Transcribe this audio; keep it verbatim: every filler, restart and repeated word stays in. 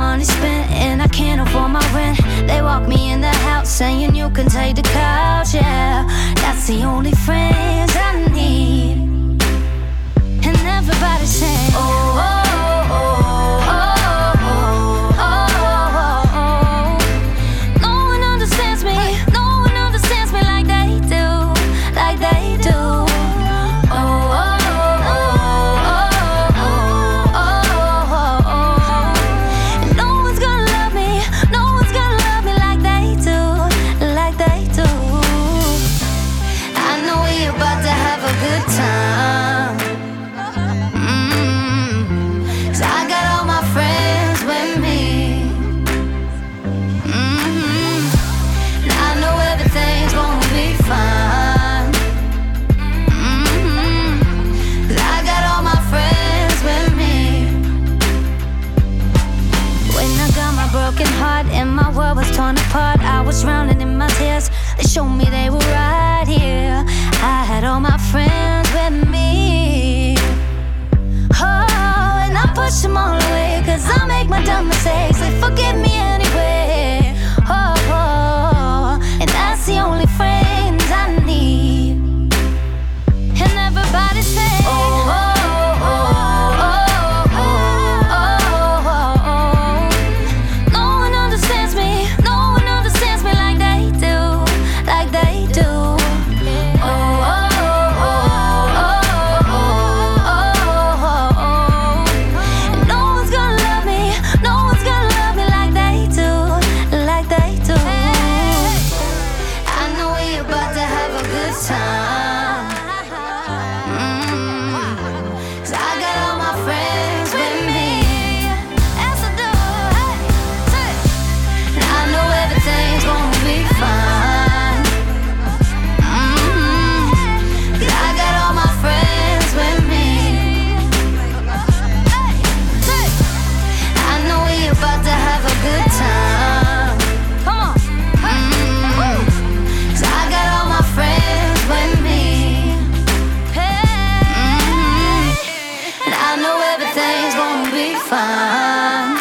money spent and I can't afford my rent. They walk me in the house saying you can take the couch, yeah. That's the only friends I need. And everybody saying, oh, oh, oh, oh, oh, oh, oh. No one understands me, no one understands me like they do, like they do. Oh, oh, oh, oh, oh, oh, oh. And no one's gonna love me, no one's gonna love me like they do, like they do. I know we're about to have a good time. Mm-hmm. 'Cause I got all my friends with me. Mm-hmm. And I know everything's gonna be fine. Mm-hmm. 'Cause I got all my friends with me. When I got my broken heart and my world was torn apart, I was drowning in my tears. They showed me they were right here. I had all my friends with me. Oh, and I push them all away, 'cause I make my dumb mistakes. They forgive me anyway. Oh, oh, and that's the only friends I need. And everybody say, oh, oh, oh, oh, oh, oh, oh, oh. No one understands me, no one understands me like they do, like they do. Oh, oh, oh, oh, oh, oh, oh. And no one's gonna love me, no one's gonna love me like they do, like they do. I know we're about to have a good time. Mm. 'Cause I got all my friends with me. Yes, I do. Hey, say it. And I know everything's gonna be fine. Mm. 'Cause I got all my friends with me. Hey, say it. I know we're about to have a good time. Come on. Mm. 'Cause I got all my friends with me. Hey, and I know everything's gonna be fine.